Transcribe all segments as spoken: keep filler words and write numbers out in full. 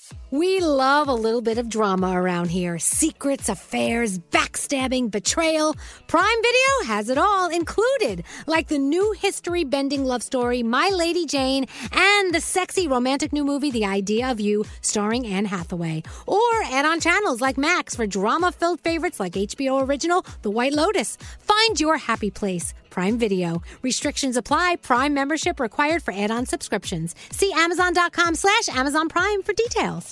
We love a little bit of drama around here. Secrets, affairs, backstabbing, betrayal. Prime Video has it all included, like the new history-bending love story, My Lady Jane, and the sexy romantic new movie, The Idea of You, starring Anne Hathaway. Or add-on channels like Max for drama-filled favorites like H B O original, The White Lotus. Find your happy place. Prime Video. Restrictions apply. Prime membership required for add-on subscriptions. See Amazon.com slash Amazon Prime for details.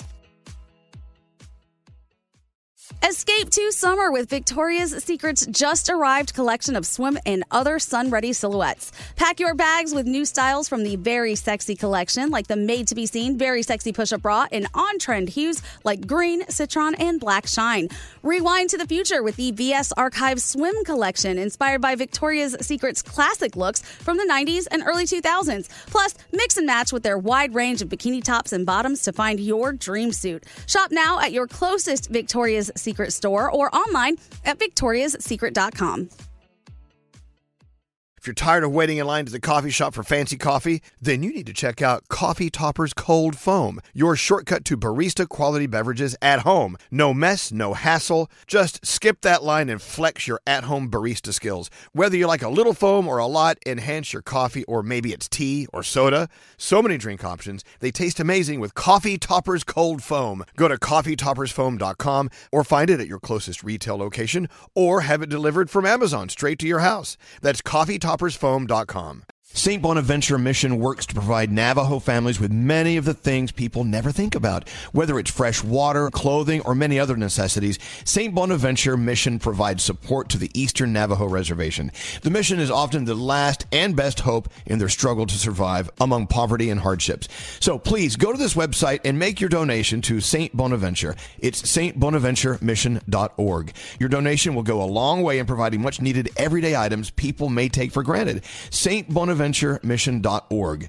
Escape to summer with Victoria's Secret's just arrived collection of swim and other sun-ready silhouettes. Pack your bags with new styles from the Very Sexy collection, like the made-to-be-seen Very Sexy push-up bra in on-trend hues like green, citron, and black shine. Rewind to the future with the V S Archive Swim collection, inspired by Victoria's Secret's classic looks from the nineties and early two thousands. Plus, mix and match with their wide range of bikini tops and bottoms to find your dream suit. Shop now at your closest Victoria's Secret store or online at victorias secret dot com. If you're tired of waiting in line to the coffee shop for fancy coffee, then you need to check out Coffee Topper's Cold Foam, your shortcut to barista quality beverages at home. No mess, no hassle. Just skip that line and flex your at-home barista skills. Whether you like a little foam or a lot, enhance your coffee, or maybe it's tea or soda. So many drink options. They taste amazing with Coffee Topper's Cold Foam. Go to coffee toppers foam dot com or find it at your closest retail location, or have it delivered from Amazon straight to your house. That's coffee toppers foam dot com. Saint Bonaventure Mission works to provide Navajo families with many of the things people never think about. Whether it's fresh water, clothing, or many other necessities, Saint Bonaventure Mission provides support to the Eastern Navajo Reservation. The mission is often the last and best hope in their struggle to survive among poverty and hardships. So please go to this website and make your donation to Saint Bonaventure. It's saint bonaventure mission dot org. Your donation will go a long way in providing much needed everyday items people may take for granted. Saint Bonaventure mission dot org.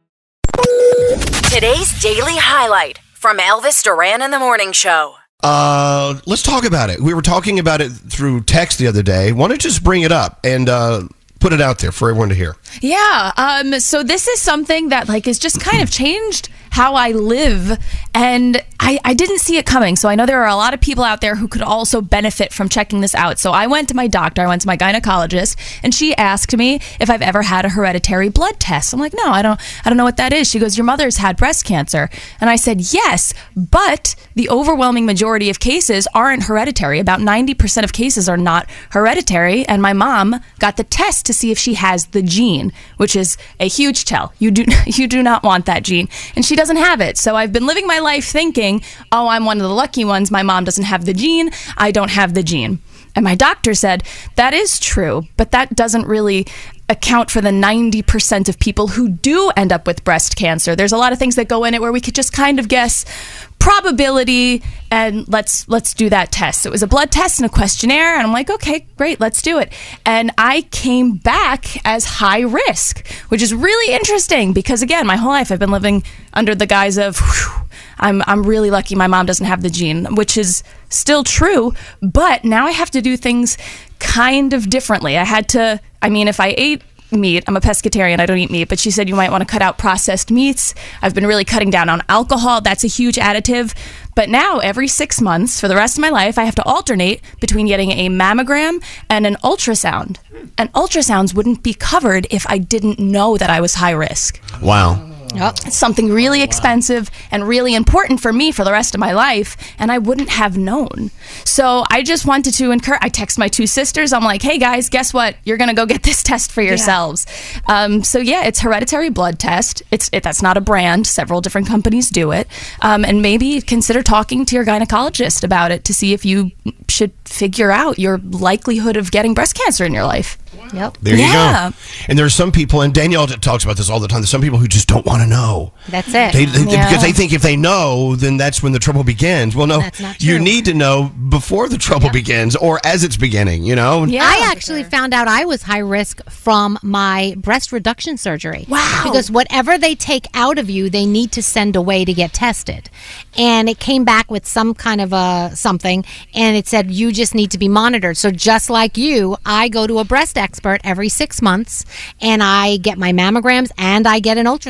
Today's daily highlight from Elvis Duran in the Morning Show. Uh, let's talk about it. We were talking about it through text the other day. Why don't you just bring it up and uh, put it out there for everyone to hear? Yeah. Um. So this is something that like has just kind of changed how I live, and I, I didn't see it coming. So I know there are a lot of people out there who could also benefit from checking this out. So I went to my doctor, I went to my gynecologist, and she asked me if I've ever had a hereditary blood test. I'm like, no, I don't I don't know what that is. She goes, your mother's had breast cancer. And I said, yes, but the overwhelming majority of cases aren't hereditary. About ninety percent of cases are not hereditary, and my mom got the test to see if she has the gene, which is a huge tell. You do you do not want that gene. And she doesn't have it. So I've been living my life thinking, oh, I'm one of the lucky ones. My mom doesn't have the gene. I don't have the gene. And my doctor said, that is true, but that doesn't really account for the ninety percent of people who do end up with breast cancer. There's a lot of things that go in it where we could just kind of guess probability, and let's let's do that test. It was a blood test and a questionnaire, and I'm like, okay, great, let's do it. And I came back as high risk, which is really interesting because, again, my whole life I've been living under the guise of, whew, I'm I'm really lucky my mom doesn't have the gene, which is still true, but now I have to do things kind of differently. I had to, I mean, if I ate meat, I'm a pescatarian, I don't eat meat, but she said you might want to cut out processed meats. I've been really cutting down on alcohol. That's a huge additive. But now every six months for the rest of my life, I have to alternate between getting a mammogram and an ultrasound. And ultrasounds wouldn't be covered if I didn't know that I was high risk. Wow. Yep. It's something really expensive and really important for me for the rest of my life, and I wouldn't have known. So I just wanted to encourage, I text my two sisters, I'm like, hey guys, guess what? You're going to go get this test for yourselves. Yeah. Um, so yeah, it's hereditary blood test. It's it, That's not a brand. Several different companies do it. Um, and maybe consider talking to your gynecologist about it to see if you should figure out your likelihood of getting breast cancer in your life. Yep. There you yeah. go. And there are some people, and Danielle talks about this all the time, there's some people who just don't want to know. That's it. They, they, yeah. Because they think if they know, then that's when the trouble begins. Well, no, That's not you true. need to know before the trouble Yep. begins or as it's beginning, you know? Yeah. I actually found out I was high risk from my breast reduction surgery. Wow. Because whatever they take out of you, they need to send away to get tested. And it came back with some kind of a something, and it said you just need to be monitored. So just like you, I go to a breast expert every six months, and I get my mammograms and I get an ultrasound when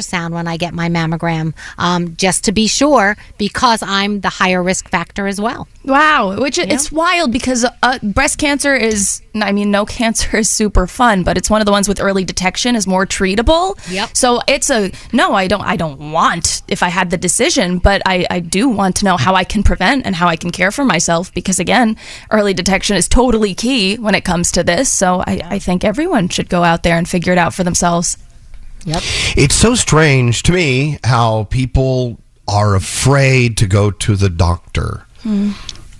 when I get my mammogram, um, just to be sure, because I'm the higher risk factor as well. Wow, which it's wild because uh, breast cancer is, I mean, no cancer is super fun, but it's one of the ones with early detection is more treatable. Yep. So it's a, no, I don't, I don't want if I had the decision, but I, I do want to know how I can prevent and how I can care for myself because again, early detection is totally key when it comes to this. So I, I think everyone should go out there and figure it out for themselves. Yep. It's so strange to me how people are afraid to go to the doctor. Hmm.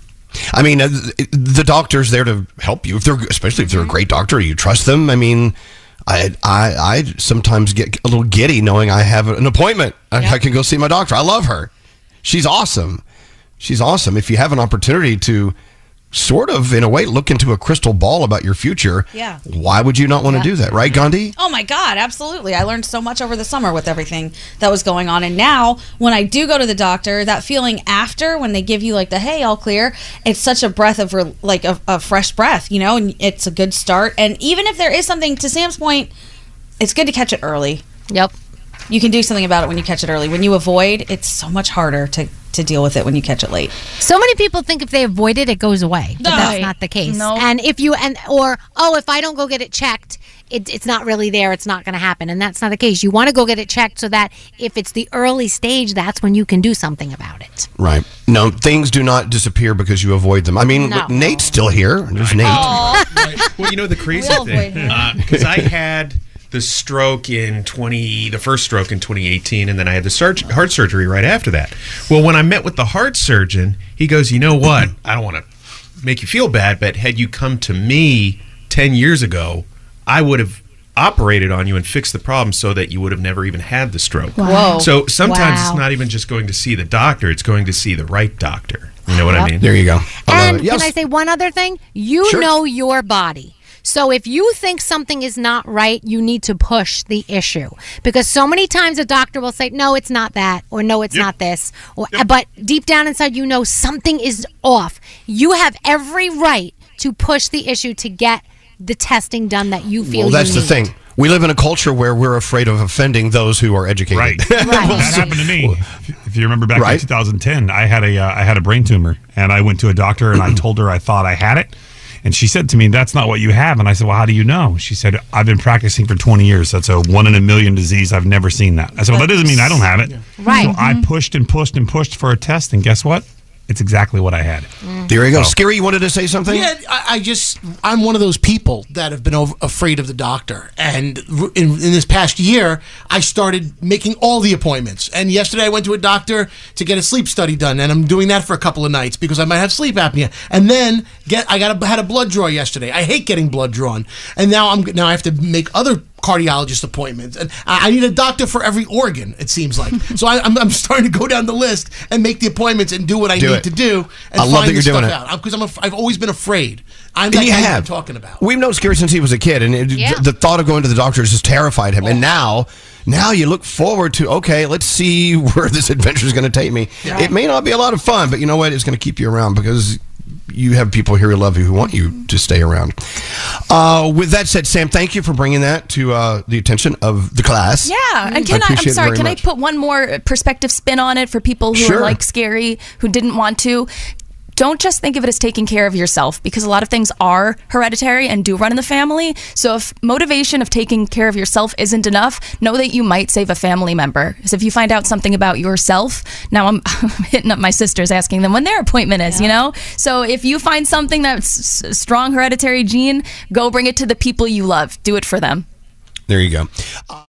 I mean, uh, the doctor's there to help you, if they're, especially if they're a great doctor, you trust them. I mean, I I, I sometimes get a little giddy knowing I have an appointment. Yep. I, I can go see my doctor. I love her. She's awesome. She's awesome. If you have an opportunity to sort of, in a way, look into a crystal ball about your future, yeah. why would you not want yeah. to do that? Right, Gandhi? Oh, my God. Absolutely. I learned so much over the summer with everything that was going on. And now when I do go to the doctor, that feeling after when they give you like the, hey, all clear, it's such a breath of re- like a, a fresh breath, you know, and it's a good start. And even if there is something, to Sam's point, it's good to catch it early. Yep. You can do something about it when you catch it early. When you avoid, it's so much harder to to deal with it when you catch it late. So many people think if they avoid it, it goes away. But No. that's not the case. No. And if you, and or, oh, if I don't go get it checked, it, it's not really there, it's not going to happen. And that's not the case. You want to go get it checked so that if it's the early stage, that's when you can do something about it. Right. No, things do not disappear because you avoid them. I mean, No. Nate's still here. There's Nate. Right. Well, you know the crazy We all thing, avoid because I had the stroke in twenty, the first stroke in twenty eighteen, and then I had the surg- heart surgery right after that. Well, when I met with the heart surgeon, he goes, you know what? I don't want to make you feel bad, but had you come to me ten years ago, I would have operated on you and fixed the problem so that you would have never even had the stroke. Whoa. So sometimes Wow. it's not even just going to see the doctor, it's going to see the right doctor. You know what I mean? There you go. I And love it. Yes. can I say one other thing? You Sure. know your body. So if you think something is not right, you need to push the issue. Because so many times a doctor will say, no, it's not that, or no, it's Yep. not this. Or, But deep down inside, you know something is off. You have every right to push the issue to get the testing done that you feel Well, that's you the need. thing. We live in a culture where we're afraid of offending those who are educated. Right. Right. That happened to me. If you remember back Right. in two thousand ten, I had a uh, I had a brain tumor, and I went to a doctor and I told her I thought I had it, and she said to me, "That's not what you have." And I said, "Well, how do you know?" She said, "I've been practicing for twenty years. That's a one in a million disease. I've never seen that." I said, "Well, that doesn't mean I don't have it." Right. So I pushed and pushed and pushed for a test, and guess what? It's exactly what I had. There you go. Scary, you wanted to say something? Yeah, I, I just, I'm one of those people that have been over, afraid of the doctor. And in, in this past year, I started making all the appointments. And yesterday I went to a doctor to get a sleep study done. And I'm doing that for a couple of nights because I might have sleep apnea. And then get I got a, had a blood draw yesterday. I hate getting blood drawn. And now I'm now I have to make other cardiologist appointments, and I I need a doctor for every organ. It seems like so. I, I'm, I'm starting to go down the list and make the appointments and do what I Do need it. to do. And I love find that you're this doing stuff it. out because I'm, a, I've always been afraid. I'm And that you guy have. I'm talking about. We've known Scary since he was a kid, and it, Yeah. the thought of going to the doctor has just terrified him. And now, now you look forward to, okay, let's see where this adventure is going to take me. It may not be a lot of fun, but you know what? It's going to keep you around because you have people here who love you who want you to stay around. Uh, with that said, Sam, thank you for bringing that to uh, the attention of the class. Yeah, and can I, I'm appreciate it sorry, very can much. I put one more perspective spin on it for people who Sure. are like Scary, who didn't want to? Don't just think of it as taking care of yourself, because a lot of things are hereditary and do run in the family. So if motivation of taking care of yourself isn't enough, know that you might save a family member. Because if you find out something about yourself, now I'm hitting up my sisters asking them when their appointment is, you know? So if you find something that's a strong hereditary gene, go bring it to the people you love. Do it for them. There you go.